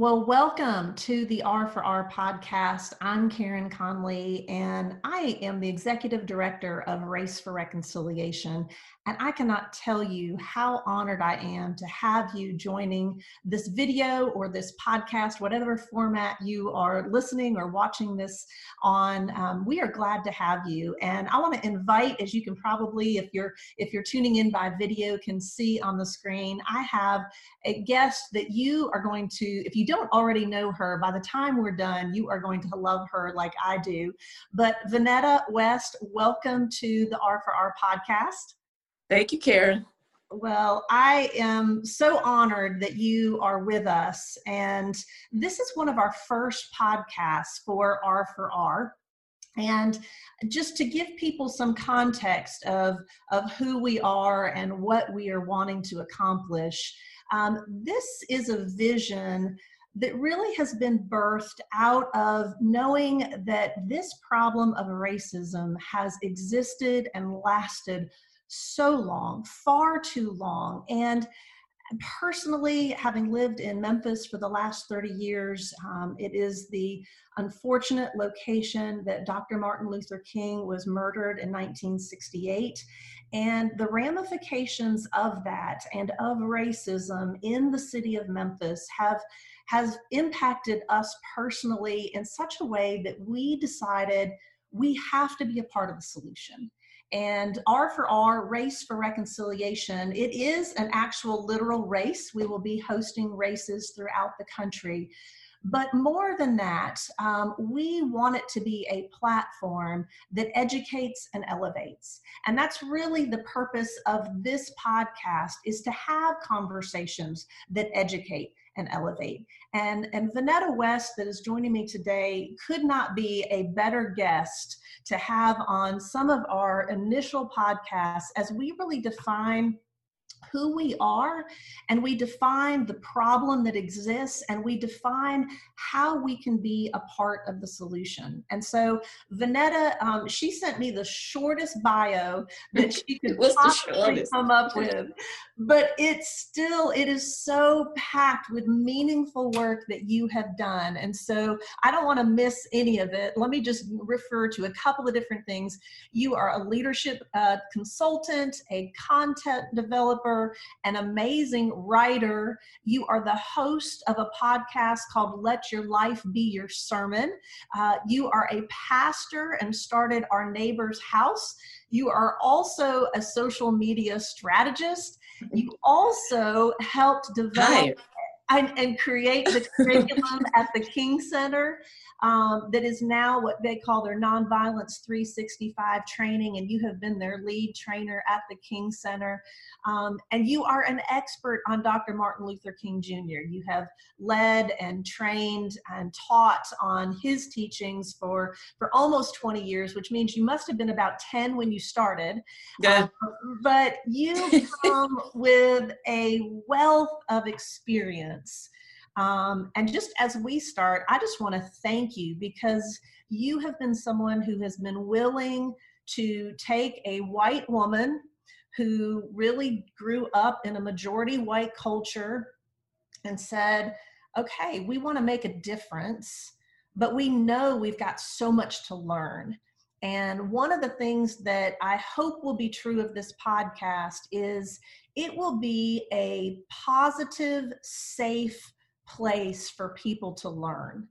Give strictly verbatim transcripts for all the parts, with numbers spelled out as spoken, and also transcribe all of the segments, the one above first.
Well, welcome to the R for R podcast. I'm Karen Conley, and I am the Executive Director of Race for Reconciliation. And I cannot tell you how honored I am to have you joining this video or this podcast, whatever format you are listening or watching this on. Um, we are glad to have you. And I want to invite, as you can probably, if you're if you're tuning in by video, can see on the screen, I have a guest that you are going to, if you don't already know her, by the time we're done, you are going to love her like I do. But Vonetta West, welcome to the R for R podcast. Thank you, Karen. Well, I am so honored that you are with us. And this is one of our first podcasts for R for R. And just to give people some context of, of who we are and what we are wanting to accomplish, um, this is a vision that really has been birthed out of knowing that this problem of racism has existed and lasted so long, far too long. And personally, having lived in Memphis for the last thirty years, um, it is the unfortunate location that Doctor Martin Luther King was murdered in nineteen sixty-eight. And the ramifications of that and of racism in the city of Memphis have has impacted us personally in such a way that we decided we have to be a part of the solution. And R for R, Race for Reconciliation, it is an actual literal race. We will be hosting races throughout the country. But more than that, um, we want it to be a platform that educates and elevates. And that's really the purpose of this podcast, is to have conversations that educate and elevate. And, and Vonetta West, that is joining me today, could not be a better guest to have on some of our initial podcasts as we really define who we are, and we define the problem that exists, and we define how we can be a part of the solution. And so Vonetta, um, she sent me the shortest bio that she could possibly come up with, but it's still, it is so packed with meaningful work that you have done. And so I don't want to miss any of it. Let me just refer to a couple of different things. You are a leadership uh, consultant, a content developer, an amazing writer. You are the host of a podcast called Let Your Life Be Your Sermon. Uh, you are a pastor and started Our Neighbor's House. You are also a social media strategist. You also helped develop and, and create the curriculum at the King Center um, that is now what they call their Nonviolence three sixty-five training, and you have been their lead trainer at the King Center. Um, and you are an expert on Doctor Martin Luther King Junior You have led and trained and taught on his teachings for, for almost twenty years, which means you must have been about ten when you started. Yeah. Um, but you come with a wealth of experience. Um, and just as we start, I just want to thank you, because you have been someone who has been willing to take a white woman who really grew up in a majority white culture and said, okay, we want to make a difference, but we know we've got so much to learn. And one of the things that I hope will be true of this podcast is it will be a positive, safe place for people to learn.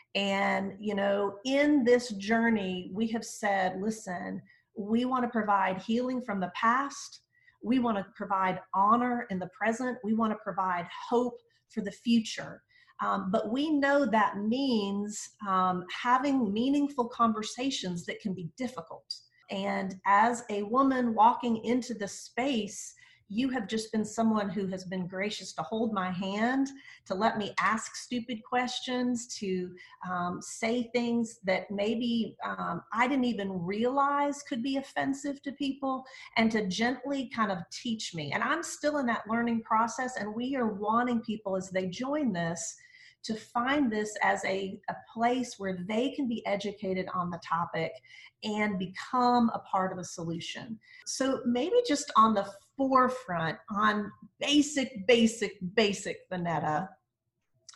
And, you know, in this journey, we have said, listen, we want to provide healing from the past. We want to provide honor in the present. We want to provide hope for the future. Um, but we know that means um, having meaningful conversations that can be difficult. And as a woman walking into the space, you have just been someone who has been gracious to hold my hand, to let me ask stupid questions, to um, say things that maybe um, I didn't even realize could be offensive to people, and to gently kind of teach me. And I'm still in that learning process, and we are wanting people as they join this to find this as a, a place where they can be educated on the topic and become a part of a solution. So maybe just on the forefront, on basic, basic, basic Vonetta,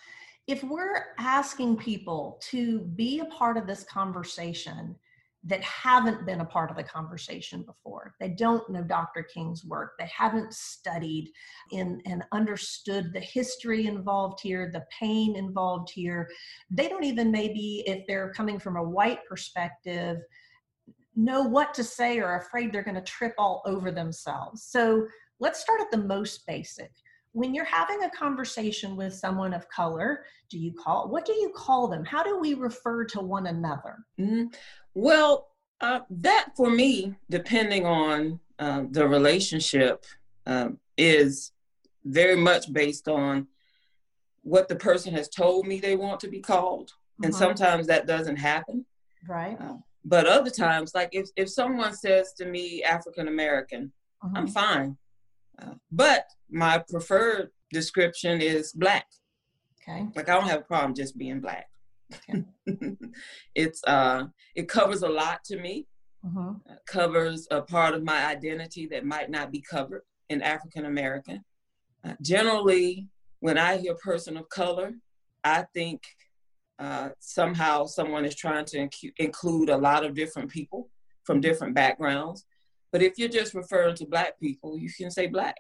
if we're asking people to be a part of this conversation that haven't been a part of the conversation before, they don't know Doctor King's work, they haven't studied in and understood the history involved here, the pain involved here, they don't even, maybe if they're coming from a white perspective, know what to say or are afraid they're going to trip all over themselves. So let's start at the most basic. When you're having a conversation with someone of color, do you call, what do you call them? How do we refer to one another? Mm-hmm. Well, uh, that for me, depending on uh, the relationship, um, is very much based on what the person has told me they want to be called. Mm-hmm. And sometimes that doesn't happen. Right. Uh, but other times, like if, if someone says to me, African American, mm-hmm. I'm fine. Uh, but my preferred description is Black. Okay. Like I don't have a problem just being Black. Okay. it's uh, it covers a lot to me. Mm-hmm. Uh, covers a part of my identity that might not be covered in African American. Uh, generally, when I hear person of color, I think uh, somehow someone is trying to inc- include a lot of different people from different backgrounds. But if you're just referring to Black people, you can say Black,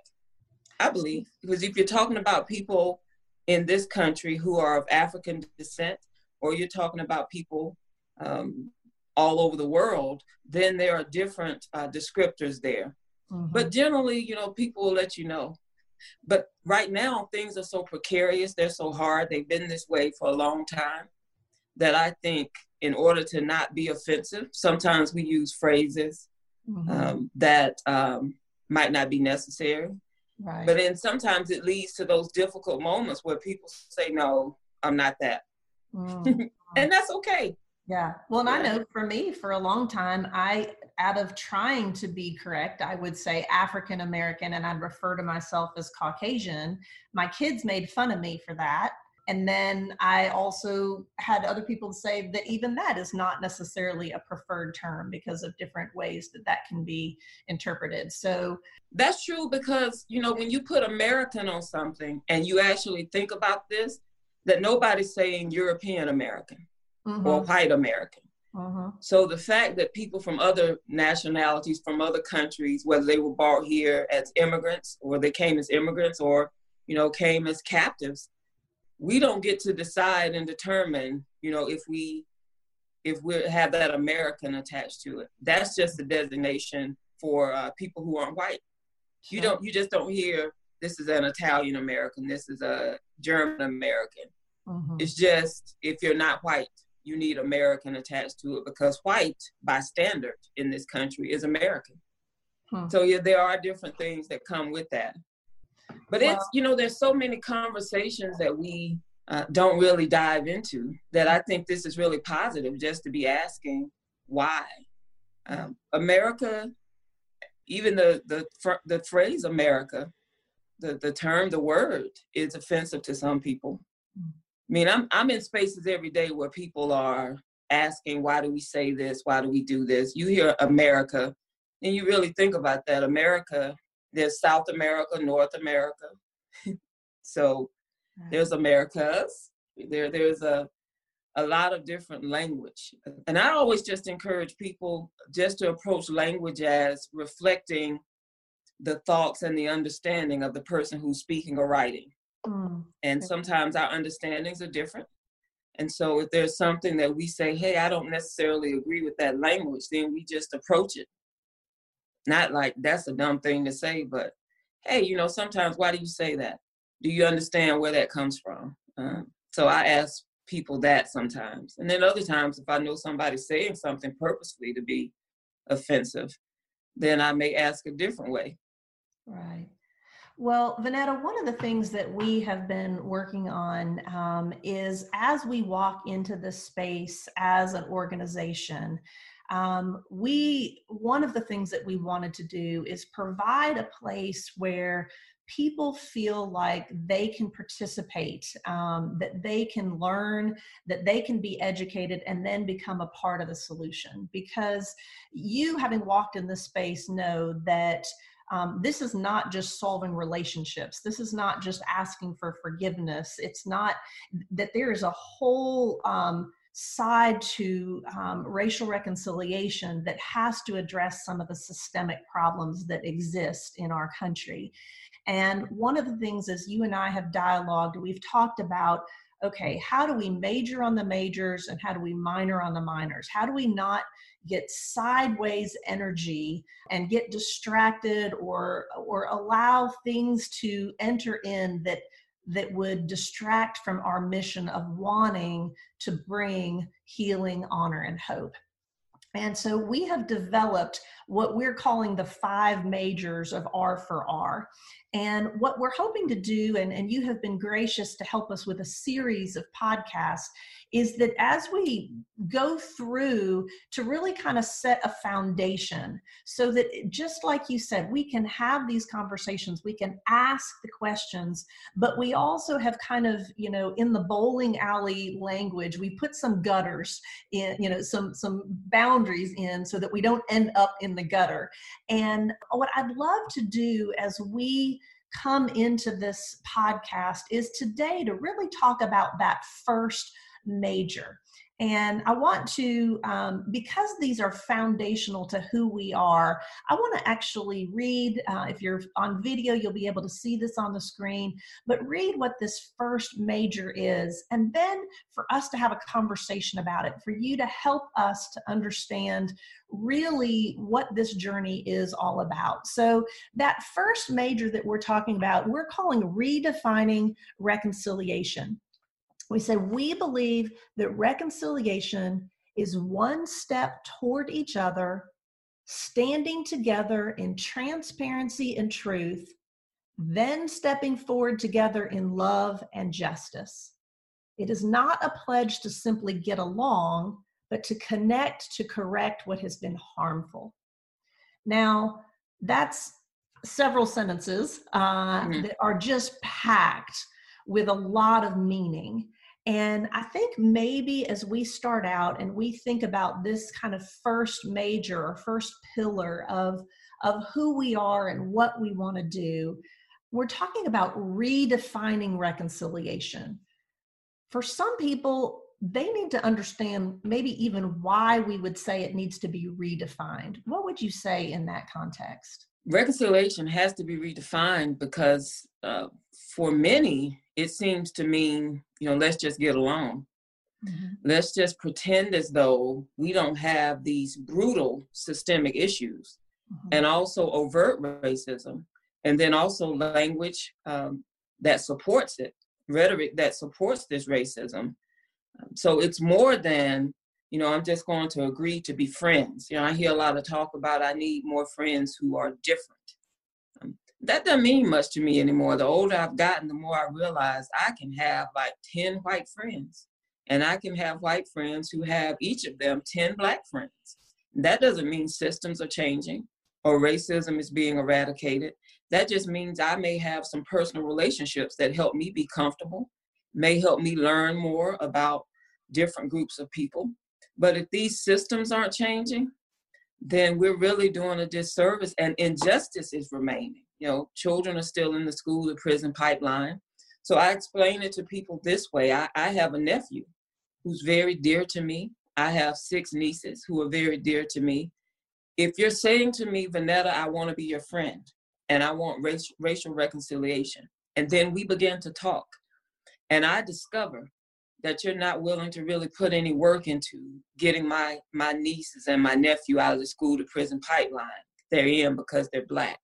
I believe. Because if you're talking about people in this country who are of African descent, or you're talking about people um, all over the world, then there are different uh, descriptors there. Mm-hmm. But generally, you know, people will let you know. But right now, things are so precarious. They're so hard. They've been this way for a long time that I think in order to not be offensive, sometimes we use phrases mm-hmm. um, that um, might not be necessary. Right. But then sometimes it leads to those difficult moments where people say, no, I'm not that. Mm-hmm. And that's okay. Yeah. Well, and yeah. I know for me, for a long time, I, out of trying to be correct, I would say African American, and I'd refer to myself as Caucasian. My kids made fun of me for that. And then I also had other people say that even that is not necessarily a preferred term because of different ways that that can be interpreted. So that's true because, you know, when you put American on something and you actually think about this, that nobody's saying European American mm-hmm. or white American. Mm-hmm. So the fact that people from other nationalities, from other countries, whether they were brought here as immigrants or they came as immigrants or, you know, came as captives, we don't get to decide and determine, you know, if we if we have that American attached to it. That's just a designation for uh, people who aren't white. Sure. You don't, you just don't hear this is an Italian American, this is a German American. Mm-hmm. It's just if you're not white, you need American attached to it because white, by standard in this country, is American. Hmm. So yeah, there are different things that come with that. But well, it's, you know, there's so many conversations that we uh, don't really dive into that I think this is really positive just to be asking why. Um, America, even the, the, the phrase America, the, the term, the word is offensive to some people. I mean, I'm I'm in spaces every day where people are asking, why do we say this? Why do we do this? You hear America, and you really think about that. America, there's South America, North America. So there's Americas. There, there's a, a lot of different language. And I always just encourage people just to approach language as reflecting the thoughts and the understanding of the person who's speaking or writing. Mm. And sometimes our understandings are different. And so if there's something that we say, hey, I don't necessarily agree with that language, then we just approach it. Not like that's a dumb thing to say, but hey, you know, sometimes why do you say that? Do you understand where that comes from? Um, so I ask people that sometimes. And then other times, if I know somebody's saying something purposely to be offensive, then I may ask a different way. Right. Well, Vonetta, one of the things that we have been working on um, is as we walk into this space as an organization, um, we, one of the things that we wanted to do is provide a place where people feel like they can participate, um, that they can learn, that they can be educated, and then become a part of the solution. Because you, having walked in this space, know that Um, this is not just solving relationships. This is not just asking for forgiveness. It's not that there is a whole um, side to um, racial reconciliation that has to address some of the systemic problems that exist in our country. And one of the things, as you and I have dialogued, we've talked about, okay, how do we major on the majors and how do we minor on the minors? How do we not get sideways energy and get distracted or or allow things to enter in that that would distract from our mission of wanting to bring healing, honor, and hope? And so we have developed what we're calling the five majors of R for R. And what we're hoping to do, and, and you have been gracious to help us with a series of podcasts, is that as we go through to really kind of set a foundation so that, just like you said, we can have these conversations, we can ask the questions, but we also have kind of, you know, in the bowling alley language, we put some gutters in, you know, some, some boundaries in so that we don't end up in the gutter. And what I'd love to do as we come into this podcast is today to really talk about that first major. And I want to, um, because these are foundational to who we are, I want to actually read, uh, if you're on video, you'll be able to see this on the screen, but read what this first major is, and then for us to have a conversation about it, for you to help us to understand really what this journey is all about. So that first major that we're talking about, we're calling redefining reconciliation. We say we believe that reconciliation is one step toward each other, standing together in transparency and truth, then stepping forward together in love and justice. It is not a pledge to simply get along, but to connect to correct what has been harmful. Now, that's several sentences uh, mm-hmm. that are just packed with a lot of meaning. And I think maybe as we start out and we think about this kind of first major or first pillar of, of who we are and what we want to do, we're talking about redefining reconciliation. For some people, they need to understand maybe even why we would say it needs to be redefined. What would you say in that context? Reconciliation has to be redefined because uh, for many, it seems to mean, you know, let's just get along. Mm-hmm. Let's just pretend as though we don't have these brutal systemic issues mm-hmm. and also overt racism, and then also language um, that supports it, rhetoric that supports this racism. Um, so it's more than, you know, I'm just going to agree to be friends. You know, I hear a lot of talk about I need more friends who are different. Um, that doesn't mean much to me anymore. The older I've gotten, the more I realize I can have like ten white friends, and I can have white friends who have each of them ten black friends. That doesn't mean systems are changing or racism is being eradicated. That just means I may have some personal relationships that help me be comfortable, may help me learn more about different groups of people. But if these systems aren't changing, then we're really doing a disservice, and injustice is remaining. You know, children are still in the school to prison pipeline. So I explain it to people this way. I, I have a nephew who's very dear to me. I have six nieces who are very dear to me. If you're saying to me, Vanetta, I want to be your friend and I want race, racial reconciliation, and then we begin to talk, and I discover that you're not willing to really put any work into getting my, my nieces and my nephew out of the school to prison pipeline they're in because they're Black.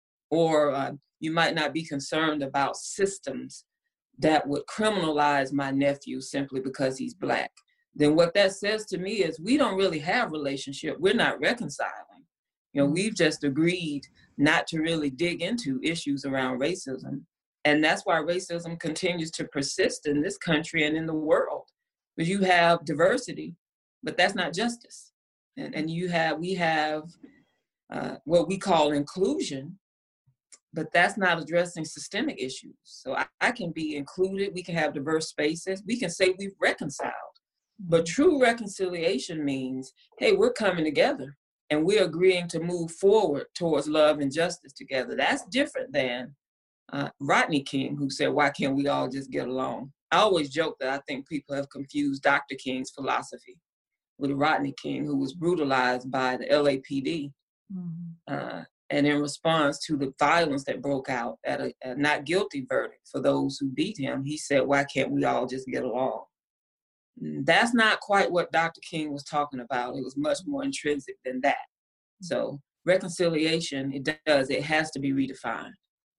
Or uh, you might not be concerned about systems that would criminalize my nephew simply because he's Black. Then what that says to me is we don't really have a relationship. We're not reconciling. You know, we've just agreed not to really dig into issues around racism. And that's why racism continues to persist in this country and in the world. Because you have diversity, but that's not justice. And, and you have, we have uh, what we call inclusion, but that's not addressing systemic issues. So I, I can be included, we can have diverse spaces, we can say we've reconciled. But true reconciliation means, hey, we're coming together and we're agreeing to move forward towards love and justice together. That's different than uh, Rodney King, who said, why can't we all just get along? I always joke that I think people have confused Doctor King's philosophy with Rodney King, who was brutalized by the L A P D. Mm-hmm. Uh, and in response to the violence that broke out at a, a not guilty verdict for those who beat him, he said, why can't we all just get along? That's not quite what Doctor King was talking about. It was much more intrinsic than that. So reconciliation, it does, it has to be redefined.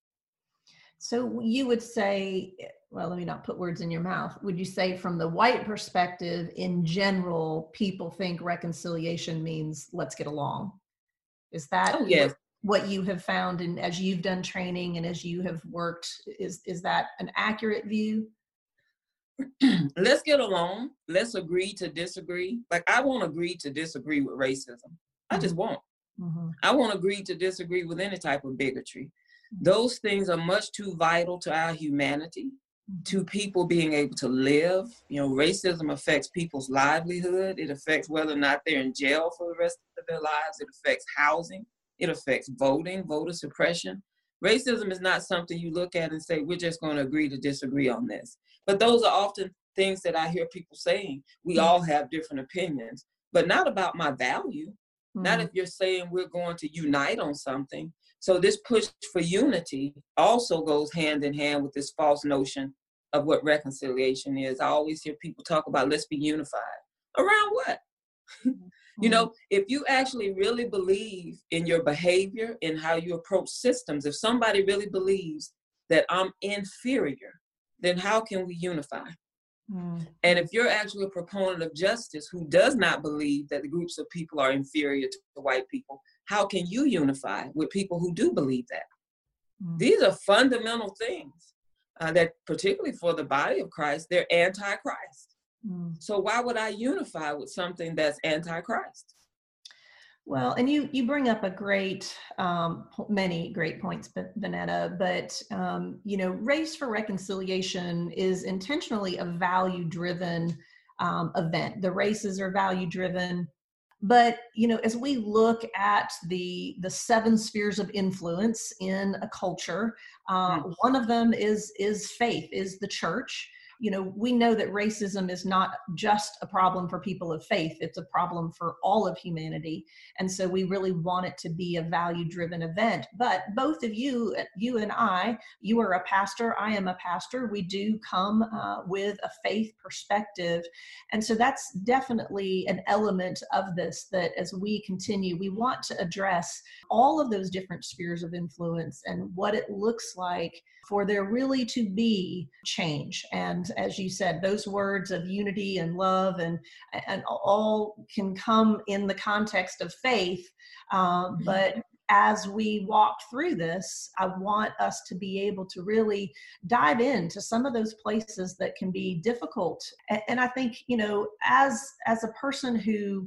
So you would say, well, let me not put words in your mouth. Would you say from the white perspective, in general, people think reconciliation means let's get along? Is that oh, yes. what you have found, and as you've done training and as you have worked, is, is that an accurate view? Let's get along. Let's agree to disagree. Like, I won't agree to disagree with racism. I just won't. Mm-hmm. I won't agree to disagree with any type of bigotry. Mm-hmm. Those things are much too vital to our humanity, mm-hmm. to people being able to live. You know, racism affects people's livelihood. It affects whether or not they're in jail for the rest of their lives. It affects housing. It affects voting, voter suppression. Racism is not something you look at and say, we're just going to agree to disagree on this. But those are often things that I hear people saying. We all have different opinions, but not about my value. Mm-hmm. Not if you're saying we're going to unite on something. So this push for unity also goes hand in hand with this false notion of what reconciliation is. I always hear people talk about, let's be unified. Around what? Mm-hmm. You know, if you actually really believe in your behavior and how you approach systems, if somebody really believes that I'm inferior, then how can we unify? Mm. And if you're actually a proponent of justice who does not believe that the groups of people are inferior to white people, how can you unify with people who do believe that? Mm. These are fundamental things uh, that, particularly for the body of Christ, they're anti-Christ. Mm. So why would I unify with something that's anti-Christ? Well, and you you bring up a great, um, many great points, Vonetta, but, um, you know, Race for Reconciliation is intentionally a value-driven um, event. The races are value-driven. But, you know, as we look at the the seven spheres of influence in a culture, uh, mm. one of them is is faith, is the church. You know, we know that racism is not just a problem for people of faith. It's a problem for all of humanity. And so we really want it to be a value-driven event. But both of you, you and I, you are a pastor, I am a pastor. We do come uh, with a faith perspective. And so that's definitely an element of this, that as we continue, we want to address all of those different spheres of influence and what it looks like for there really to be change. And as you said, those words of unity and love and, and all can come in the context of faith. Um, but as we walk through this, I want us to be able to really dive into some of those places that can be difficult. And, and I think, you know, as, as a person who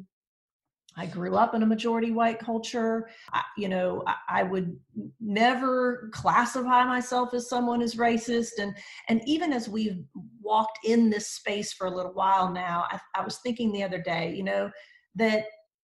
I grew up in a majority white culture. I, you know, I, I would never classify myself as someone who's racist. And, and even as we've walked in this space for a little while now, I, I was thinking the other day, you know, that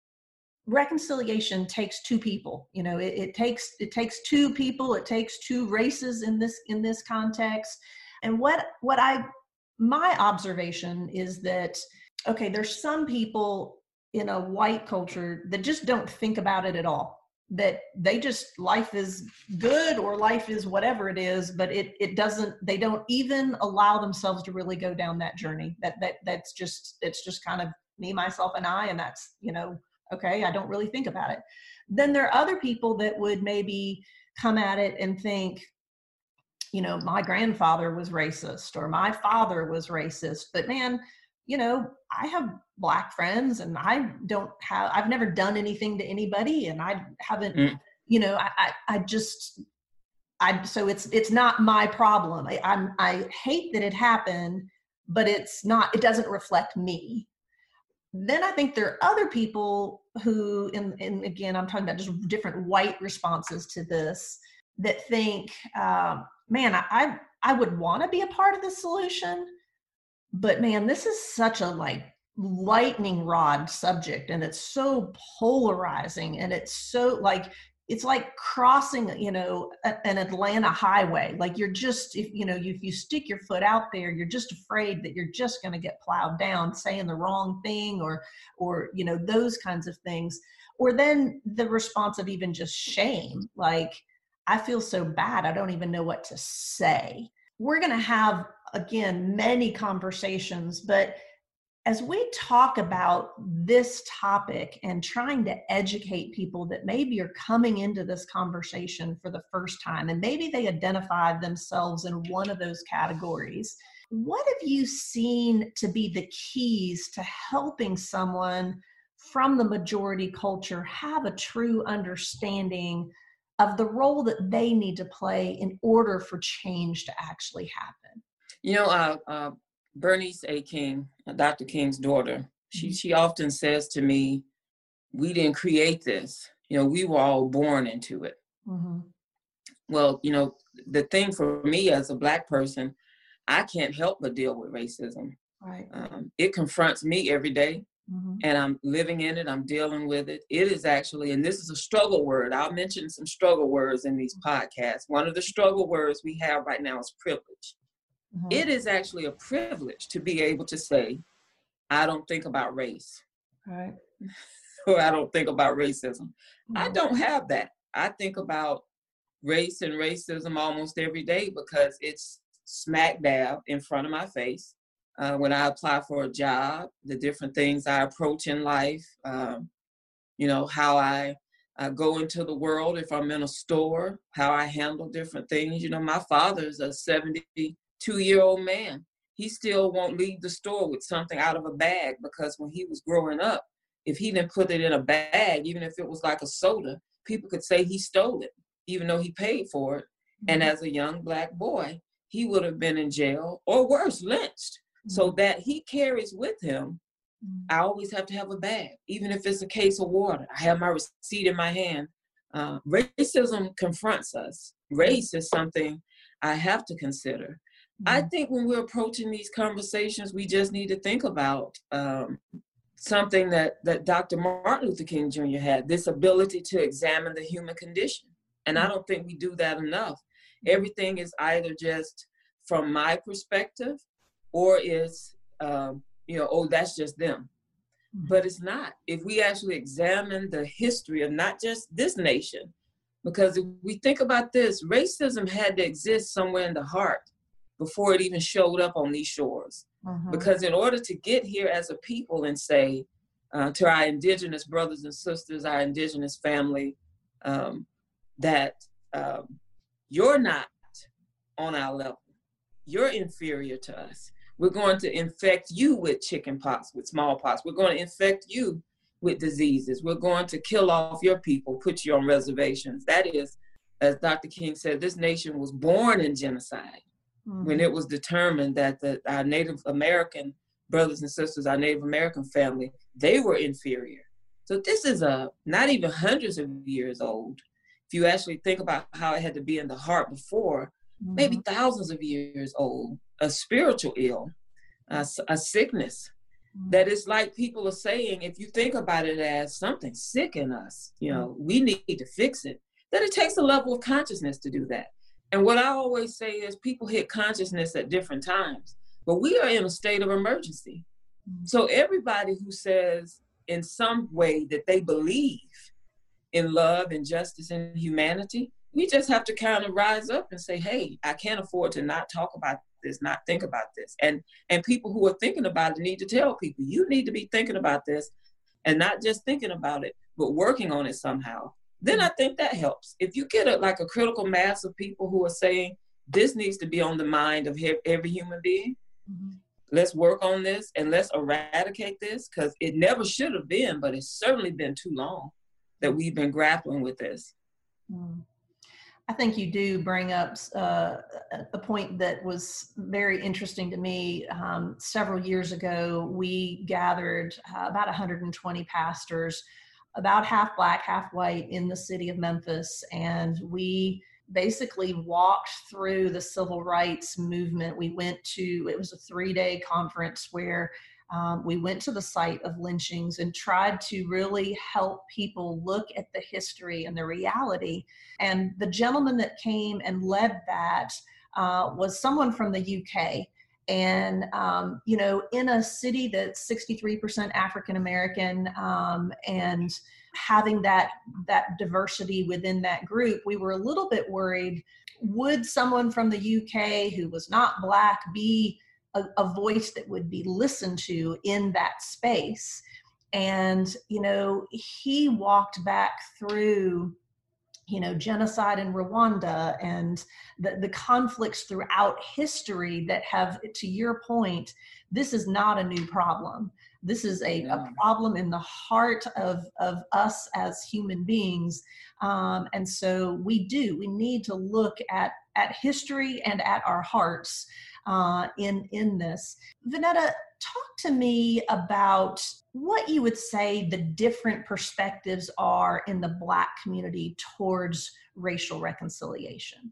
reconciliation takes two people. You know, it, it takes it takes two people. It takes two races in this in this context. And what what I my observation is that, okay, there's some people in a white culture that just don't think about it at all, that they just, life is good or life is whatever it is, but it it doesn't, they don't even allow themselves to really go down that journey. That that that's just, it's just kind of me, myself, and I, and that's, you know, okay, I don't really think about it. Then there are other people that would maybe come at it and think, you know, my grandfather was racist or my father was racist, but man, you know, I have Black friends and I don't have, I've never done anything to anybody, and I haven't, mm. you know, I, I, I just, I, so it's, it's not my problem. I, I'm, I hate that it happened, but it's not, it doesn't reflect me. Then I think there are other people who, and, and again, I'm talking about just different white responses to this, that think, uh, man, I, I, I would want to be a part of the solution, but man, this is such a like lightning rod subject, and it's so polarizing, and it's so like, it's like crossing, you know, a, an Atlanta highway. Like you're just, if you know, if you stick your foot out there, you're just afraid that you're just going to get plowed down, saying the wrong thing, or, or, you know, those kinds of things. Or then the response of even just shame, like, I feel so bad, I don't even know what to say. We're going to have, again, many conversations, but as we talk about this topic and trying to educate people that maybe are coming into this conversation for the first time, and maybe they identify themselves in one of those categories, what have you seen to be the keys to helping someone from the majority culture have a true understanding of the role that they need to play in order for change to actually happen? You know, uh, uh, Bernice A. King, Doctor King's daughter, she, she often says to me, we didn't create this. You know, we were all born into it. Mm-hmm. Well, you know, the thing for me as a Black person, I can't help but deal with racism. Right. Um, it confronts me every day. Mm-hmm. And I'm living in it. I'm dealing with it. It is actually, and this is a struggle word. I'll mention some struggle words in these podcasts. One of the struggle words we have right now is privilege. Mm-hmm. It is actually a privilege to be able to say, I don't think about race. Right. Or I don't think about racism. Mm-hmm. I don't have that. I think about race and racism almost every day because it's smack dab in front of my face. Uh, when I apply for a job, the different things I approach in life, um, you know, how I, I go into the world if I'm in a store, how I handle different things. You know, my father's a seventy-two-year-old man. He still won't leave the store with something out of a bag because when he was growing up, if he didn't put it in a bag, even if it was like a soda, people could say he stole it, even though he paid for it. Mm-hmm. And as a young Black boy, he would have been in jail or worse, lynched. So that he carries with him, I always have to have a bag, even if it's a case of water. I have my receipt in my hand. Uh, racism confronts us. Race is something I have to consider. Mm-hmm. I think when we're approaching these conversations, we just need to think about um, something that, that Doctor Martin Luther King Junior had, this ability to examine the human condition. And I don't think we do that enough. Everything is either just from my perspective, or it's, um, you know, oh, that's just them. Mm-hmm. But it's not. If we actually examine the history of not just this nation, because if we think about this, racism had to exist somewhere in the heart before it even showed up on these shores. Mm-hmm. Because in order to get here as a people and say uh, to our indigenous brothers and sisters, our indigenous family, um, that um, you're not on our level, you're inferior to us. We're going to infect you with chicken pox, with smallpox. We're going to infect you with diseases. We're going to kill off your people, put you on reservations. That is, as Doctor King said, this nation was born in genocide. Mm-hmm. When it was determined that the, our Native American brothers and sisters, our Native American family, they were inferior. So this is a not even hundreds of years old. If you actually think about how it had to be in the heart before, mm-hmm. maybe thousands of years old. A spiritual ill, a, a sickness, mm-hmm. that is like people are saying, if you think about it as something sick in us, you know, mm-hmm. we need to fix it, that it takes a level of consciousness to do that. And what I always say is people hit consciousness at different times, but we are in a state of emergency. Mm-hmm. So everybody who says in some way that they believe in love and justice and humanity, we just have to kind of rise up and say, hey, I can't afford to not talk about this, not think about this. And and people who are thinking about it need to tell people, you need to be thinking about this and not just thinking about it, but working on it somehow. Then I think that helps. If you get a, like a critical mass of people who are saying, this needs to be on the mind of he- every human being, mm-hmm. let's work on this and let's eradicate this, because it never should have been, but it's certainly been too long that we've been grappling with this. Mm. I think you do bring up uh, a point that was very interesting to me. Um, several years ago, we gathered uh, about one hundred twenty pastors, about half Black, half white, in the city of Memphis. And we basically walked through the civil rights movement. We went to, it was a three-day conference where Um, we went to the site of lynchings and tried to really help people look at the history and the reality. And the gentleman that came and led that uh, was someone from the U K. And, um, you know, in a city that's sixty-three percent African American, um, and having that, that diversity within that group, we were a little bit worried, would someone from the U K who was not Black be a, a voice that would be listened to in that space? And, you know, he walked back through, you know, genocide in Rwanda and the, the conflicts throughout history that have, to your point, this is not a new problem. This is a, yeah. a problem in the heart of, of us as human beings. Um, and so we do, we need to look at, at history and at our hearts uh, in, in this. Vonetta, talk to me about what you would say the different perspectives are in the Black community towards racial reconciliation.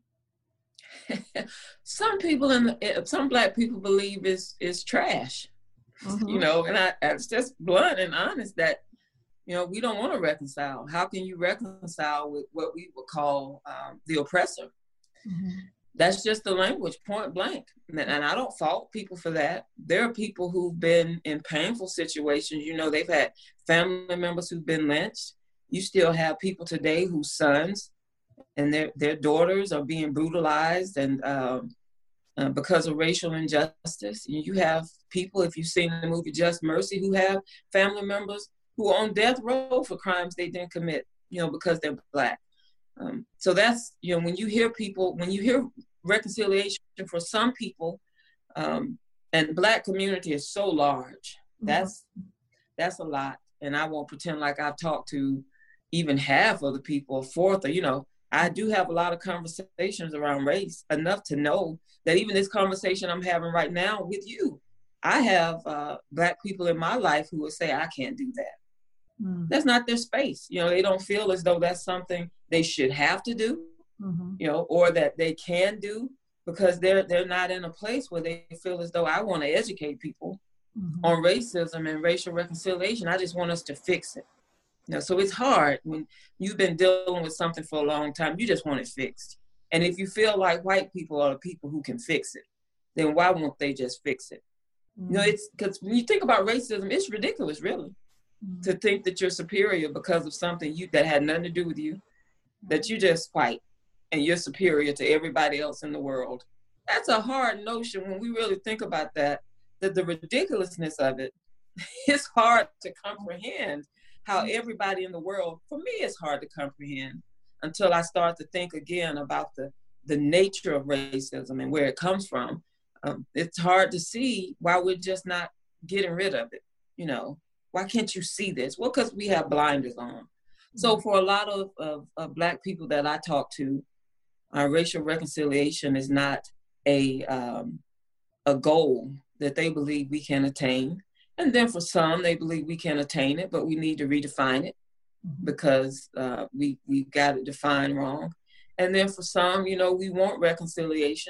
Some people in the, some Black people believe it's, it's trash, mm-hmm. you know, and I, it's just blunt and honest that, you know, we don't want to reconcile. How can you reconcile with what we would call um, the oppressor? Mm-hmm. That's just the language, point blank. And, and I don't fault people for that. There are people who've been in painful situations. You know, they've had family members who've been lynched. You still have people today whose sons and their, their daughters are being brutalized and um, uh, because of racial injustice. You have people, if you've seen the movie Just Mercy, who have family members who are on death row for crimes they didn't commit, you know, because they're Black. Um, so that's, you know, when you hear people, when you hear reconciliation for some people, um, and the Black community is so large, that's, that's a lot. And I won't pretend like I've talked to even half of the people, a fourth, or, you know, I do have a lot of conversations around race, enough to know that even this conversation I'm having right now with you, I have uh, Black people in my life who would say, I can't do that. Mm. That's not their space. You know, they don't feel as though that's something they should have to do, mm-hmm. you know, or that they can do, because they're they're not in a place where they feel as though I want to educate people mm-hmm. on racism and racial reconciliation. I just want us to fix it. You know, so it's hard when you've been dealing with something for a long time. You just want it fixed. And if you feel like white people are the people who can fix it, then why won't they just fix it? Mm-hmm. You know, it's because when you think about racism, it's ridiculous, really. Mm-hmm. To think that you're superior because of something you that had nothing to do with you, that you just white and you're superior to everybody else in the world. That's a hard notion when we really think about that, that the ridiculousness of it is hard to comprehend. How everybody in the world, for me, it's hard to comprehend until I start to think again about the, the nature of racism and where it comes from. Um, it's hard to see why we're just not getting rid of it, you know. Why can't you see this? Well, because we have blinders on. So for a lot of, of, of Black people that I talk to, uh, racial reconciliation is not a, um, a goal that they believe we can attain. And then for some, they believe we can attain it, but we need to redefine it because uh, we, we got it defined wrong. And then for some, you know, we want reconciliation,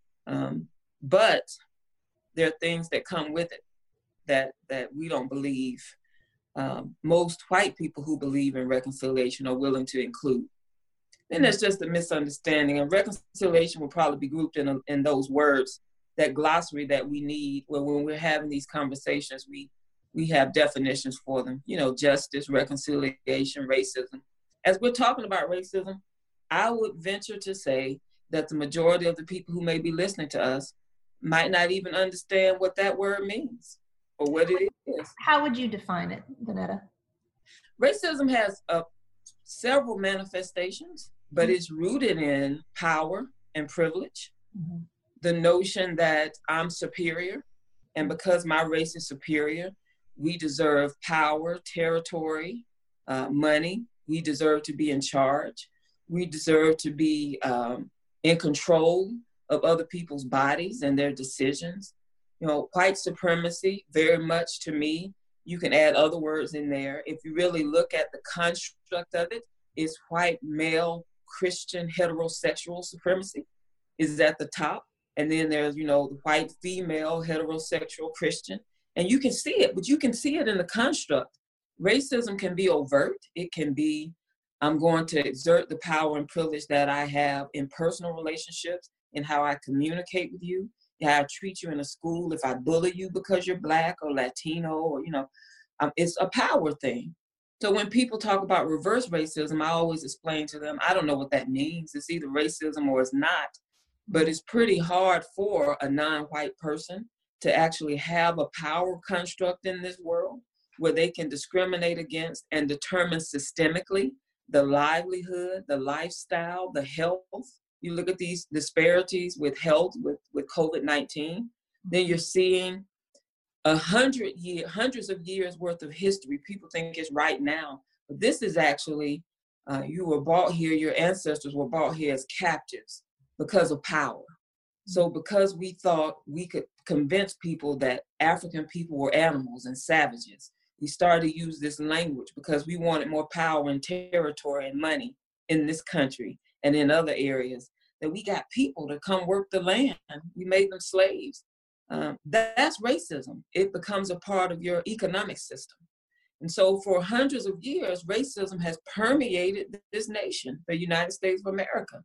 um, but there are things that come with it that that we don't believe um, most white people who believe in reconciliation are willing to include. And that's just a misunderstanding. And reconciliation will probably be grouped in, a, in those words, that glossary that we need, where when we're having these conversations, we we have definitions for them. You know, justice, reconciliation, racism. As we're talking about racism, I would venture to say that the majority of the people who may be listening to us might not even understand what that word means or what it is. How would you define it, Vonetta? Racism has uh, several manifestations, but mm-hmm. it's rooted in power and privilege. Mm-hmm. The notion that I'm superior, and because my race is superior, we deserve power, territory, uh, money. We deserve to be in charge. We deserve to be um, in control of other people's bodies and their decisions. You know, white supremacy, very much to me, you can add other words in there. If you really look at the construct of it, it's white, male, Christian, heterosexual supremacy is at the top. And then there's, you know, the white, female, heterosexual, Christian. And you can see it, but you can see it in the construct. Racism can be overt. It can be, I'm going to exert the power and privilege that I have in personal relationships, in how I communicate with you, how I treat you in a school, if I bully you because you're Black or Latino, or, you know, um, it's a power thing. So when people talk about reverse racism, I always explain to them, I don't know what that means. It's either racism or it's not, but it's pretty hard for a non-white person to actually have a power construct in this world where they can discriminate against and determine systemically the livelihood, the lifestyle, the health. You look at these disparities with health, with, with COVID nineteen, then you're seeing a hundred year, hundreds of years worth of history. People think it's right now, but this is actually, uh, you were brought here, your ancestors were brought here as captives because of power. So because we thought we could convince people that African people were animals and savages, we started to use this language because we wanted more power and territory and money in this country and in other areas, that we got people to come work the land. We made them slaves. Um, that, that's racism. It becomes a part of your economic system. And so for hundreds of years, racism has permeated this nation, the United States of America.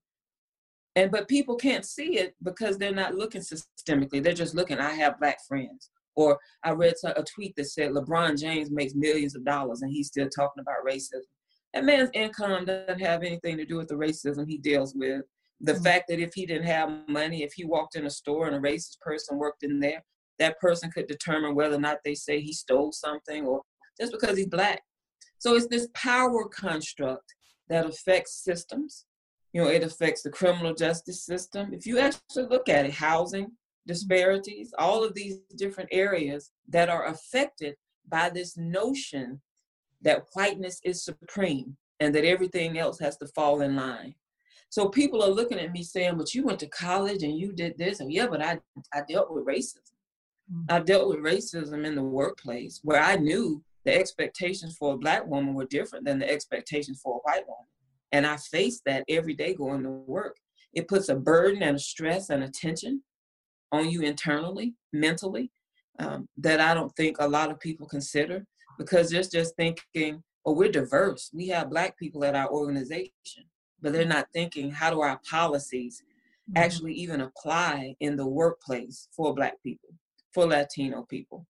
And but people can't see it because they're not looking systemically. They're just looking, I have Black friends. Or I read a tweet that said LeBron James makes millions of dollars and he's still talking about racism. That man's income doesn't have anything to do with the racism he deals with. The mm-hmm. fact that if he didn't have money, if he walked in a store and a racist person worked in there, that person could determine whether or not they say he stole something or just because he's Black. So it's this power construct that affects systems. You know, it affects the criminal justice system. If you actually look at it, housing disparities, all of these different areas that are affected by this notion that whiteness is supreme and that everything else has to fall in line. So people are looking at me saying, but you went to college and you did this. And yeah, but I, I dealt with racism. Mm-hmm. I dealt with racism in the workplace where I knew the expectations for a Black woman were different than the expectations for a white woman. And I face that every day going to work. It puts a burden and a stress and a tension on you internally, mentally, um, that I don't think a lot of people consider, because they're just thinking, oh, we're diverse. We have Black people at our organization, but they're not thinking, how do our policies actually even apply in the workplace for Black people, for Latino people?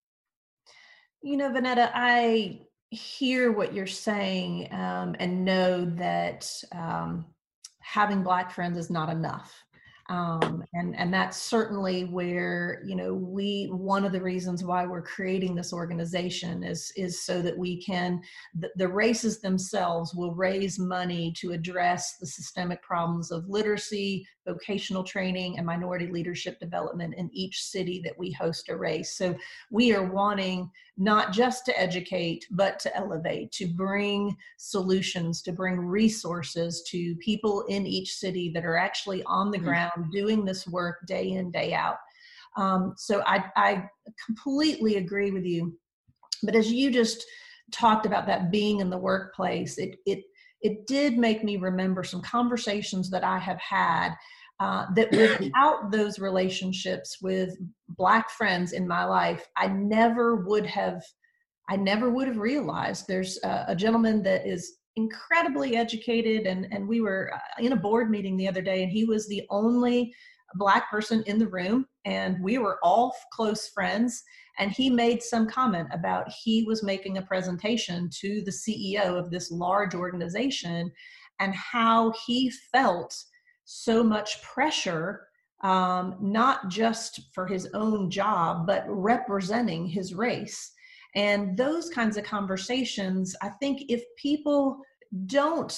You know, Vonetta, I hear what you're saying um, and know that um, having Black friends is not enough. Um, and, and that's certainly where, you know, we, one of the reasons why we're creating this organization is, is so that we can, the, the races themselves will raise money to address the systemic problems of literacy, vocational training, and minority leadership development in each city that we host a race. So we are wanting not just to educate, but to elevate, to bring solutions, to bring resources to people in each city that are actually on the ground doing this work day in, day out. Um, so I, I completely agree with you. But as you just talked about that being in the workplace, it, it, it did make me remember some conversations that I have had uh, that without those relationships with Black friends in my life, I never would have, I never would have realized. There's a, a gentleman that is incredibly educated, and, and we were in a board meeting the other day, and he was the only Black person in the room, and we were all close friends. And he made some comment about he was making a presentation to the C E O of this large organization and how he felt so much pressure, um, not just for his own job, but representing his race. And those kinds of conversations, I think if people don't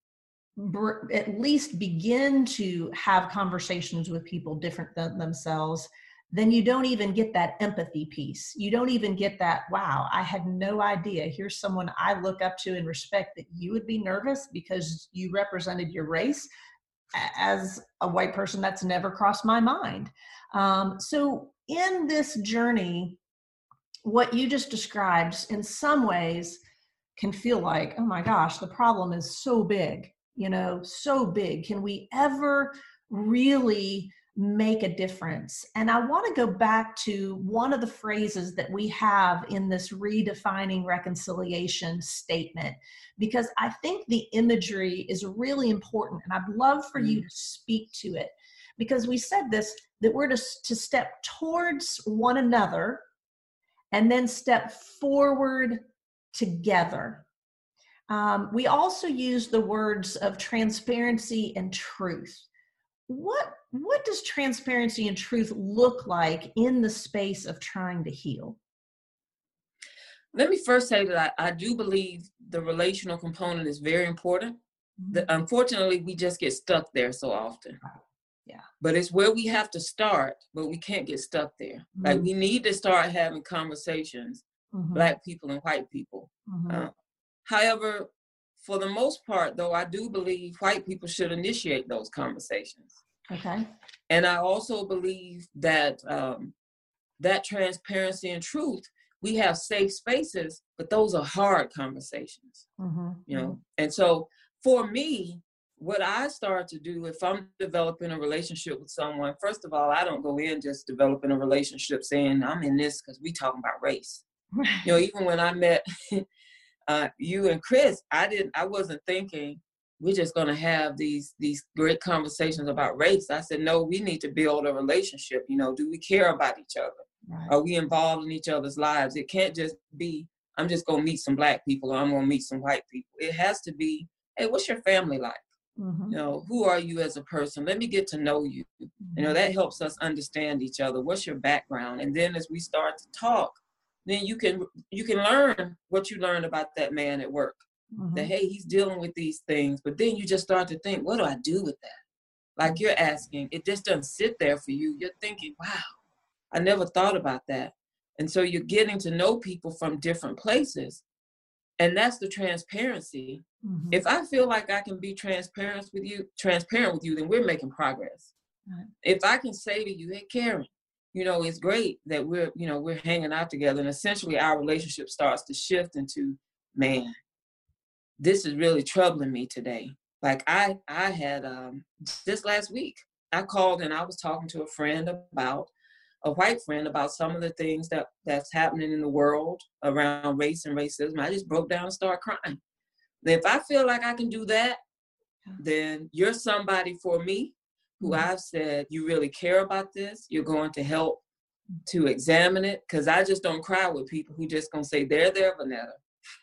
br- at least begin to have conversations with people different than themselves, then you don't even get that empathy piece. You don't even get that, wow, I had no idea. Here's someone I look up to and respect, that you would be nervous because you represented your race. As a white person, that's never crossed my mind. Um, so in this journey, what you just described in some ways can feel like, oh my gosh, the problem is so big, you know, so big. Can we ever really make a difference. And I want to go back to one of the phrases that we have in this redefining reconciliation statement, because I think the imagery is really important. And I'd love for you to speak to it, because we said this, that we're to, to step towards one another and then step forward together. Um, we also use the words of transparency and truth. What, what does transparency and truth look like in the space of trying to heal? Let me first say that I, I do believe the relational component is very important. Mm-hmm. The, unfortunately, we just get stuck there so often. Yeah. But it's where we have to start, but we can't get stuck there. Mm-hmm. Like, we need to start having conversations, mm-hmm. Black people and white people. Mm-hmm. Uh, however, for the most part, though, I do believe white people should initiate those conversations. Okay. And I also believe that um, that transparency and truth, we have safe spaces, but those are hard conversations, mm-hmm. you know? Mm-hmm. And so for me, what I start to do if I'm developing a relationship with someone, first of all, I don't go in just developing a relationship saying I'm in this because we talking about race. You know, even when I met uh, you and Chris, I didn't, I wasn't thinking we're just going to have these these great conversations about race. I said, no, we need to build a relationship. You know, do we care about each other? Right. Are we involved in each other's lives? It can't just be, I'm just going to meet some Black people or I'm going to meet some white people. It has to be, hey, what's your family like? Mm-hmm. You know, who are you as a person? Let me get to know you. Mm-hmm. You know, that helps us understand each other. What's your background? And then as we start to talk, then you can you can learn what you learned about that man at work. Mm-hmm. That, hey, he's dealing with these things. But then you just start to think, what do I do with that? Like you're asking, it just doesn't sit there for you. You're thinking, wow, I never thought about that. And so you're getting to know people from different places. And that's the transparency. Mm-hmm. If I feel like I can be transparent with you, transparent with you, then we're making progress. Right. If I can say to you, hey, Karen, you know, it's great that we're, you know, we're hanging out together, and essentially our relationship starts to shift into, man, this is really troubling me today. Like I, I had, um, this last week, I called and I was talking to a friend about, a white friend about some of the things that that's happening in the world around race and racism. I just broke down and started crying. If I feel like I can do that, then you're somebody for me who mm-hmm. I've said, you really care about this. You're going to help to examine it. Cause I just don't cry with people who just gonna say, there, there, Vanetta.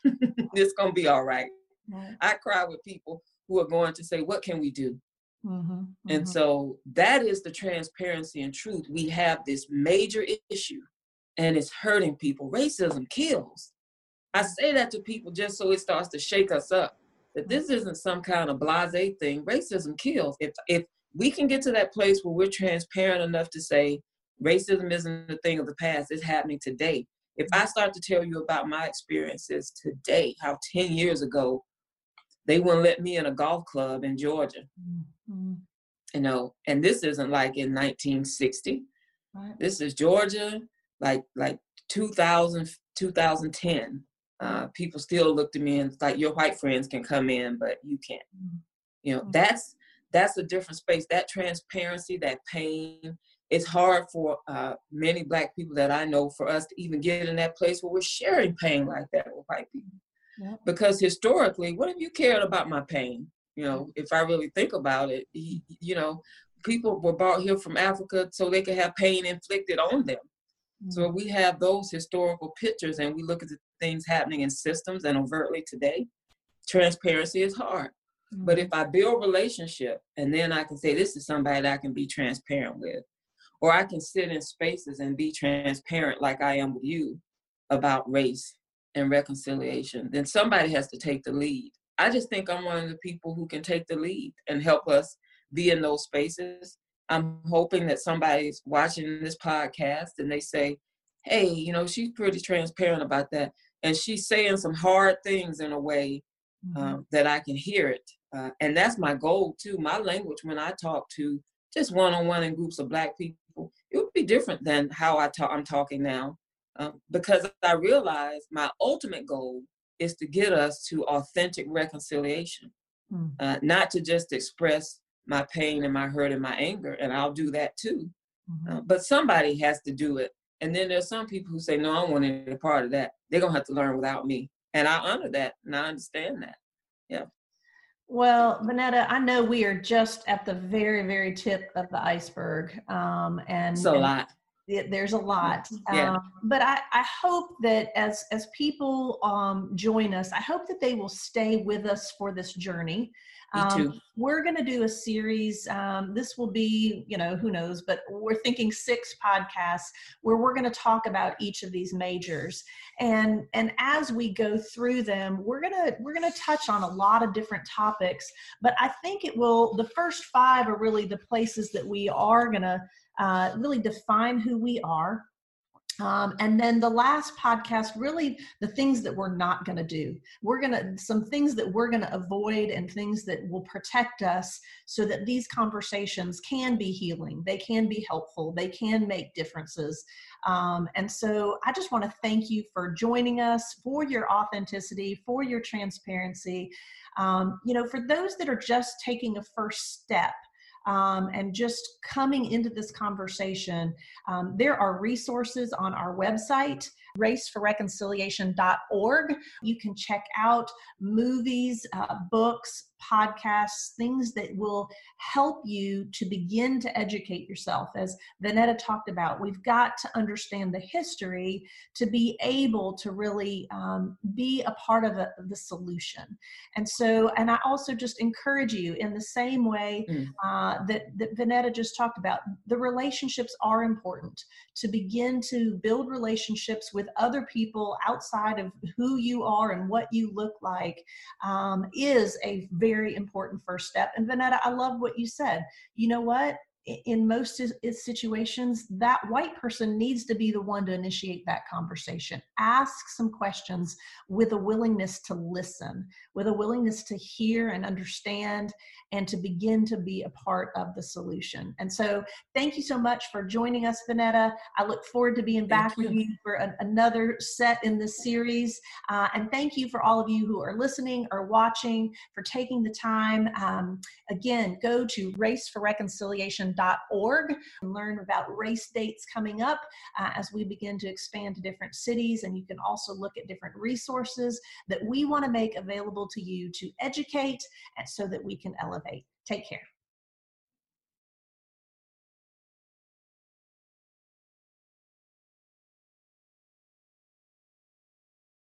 It's gonna be all right. right. I cry with people who are going to say, what can we do? Mm-hmm, mm-hmm. And so that is the transparency and truth. We have this major issue and it's hurting people. Racism kills. I say that to people just so it starts to shake us up, that this isn't some kind of blasé thing. Racism kills. If if we can get to that place where we're transparent enough to say racism isn't a thing of the past, it's happening today. If I start to tell you about my experiences today, how ten years ago, they wouldn't let me in a golf club in Georgia. Mm-hmm. You know, and this isn't like in nineteen sixty. Right. This is Georgia, like like two thousand, two thousand ten. Uh, people still looked at me and it's like, your white friends can come in, but you can't. Mm-hmm. You know, mm-hmm. that's that's a different space. That transparency, that pain, it's hard for uh, many Black people that I know for us to even get in that place where we're sharing pain like that with white people. Yep. Because historically, what have you cared about my pain? You know, if I really think about it, you know, people were brought here from Africa so they could have pain inflicted on them. Mm-hmm. So we have those historical pictures and we look at the things happening in systems and overtly today, transparency is hard. Mm-hmm. But if I build relationship and then I can say, this is somebody that I can be transparent with, or I can sit in spaces and be transparent like I am with you about race and reconciliation, then somebody has to take the lead. I just think I'm one of the people who can take the lead and help us be in those spaces. I'm hoping that somebody's watching this podcast and they say, hey, you know, she's pretty transparent about that. And she's saying some hard things in a way mm-hmm. uh, that I can hear it. Uh, and that's my goal too. My language when I talk to just one-on-one in groups of Black people, it would be different than how I talk, I'm talking now. Um, because I realize my ultimate goal is to get us to authentic reconciliation, mm. uh, not to just express my pain and my hurt and my anger, and I'll do that too. Mm-hmm. Uh, but somebody has to do it. And then there's some people who say, no, I don't want any part of that. They're going to have to learn without me. And I honor that, and I understand that. Yeah. Well, Vonetta, I know we are just at the very, very tip of the iceberg. Um, and it's a and lot. It, there's a lot. Yeah. Um, but I, I hope that as, as people um, join us, I hope that they will stay with us for this journey. Me Um, too. We're going to do a series. Um, this will be, you know, who knows, but we're thinking six podcasts where we're going to talk about each of these majors. And, and as we go through them, we're going to, we're going to touch on a lot of different topics, but I think it will, the first five are really the places that we are going to uh, really define who we are. Um, and then the last podcast, really the things that we're not going to do. We're going to, some things that we're going to avoid and things that will protect us so that these conversations can be healing. They can be helpful. They can make differences. Um, and so I just want to thank you for joining us, for your authenticity, for your transparency. Um, you know, for those that are just taking a first step, Um, and just coming into this conversation, um, there are resources on our website, race for reconciliation dot org. You can check out movies, uh, books, podcasts, things that will help you to begin to educate yourself. As Vonetta talked about, we've got to understand the history to be able to really um, be a part of the, the solution. And so, and I also just encourage you in the same way Mm. uh, that, that Vonetta just talked about, the relationships are important. To begin to build relationships with other people outside of who you are and what you look like um, is a very important first step. And Vonetta, I love what you said. You know what? In most situations, that white person needs to be the one to initiate that conversation. Ask some questions with a willingness to listen, with a willingness to hear and understand, and to begin to be a part of the solution. And so thank you so much for joining us, Vonetta. I look forward to being back Thank you. with you for a, another set in this series. Uh, and thank you for all of you who are listening or watching, for taking the time. Um, again, go to race for reconciliation dot org and learn about race dates coming up uh, as we begin to expand to different cities. And you can also look at different resources that we want to make available to you to educate and so that we can elevate. Take care.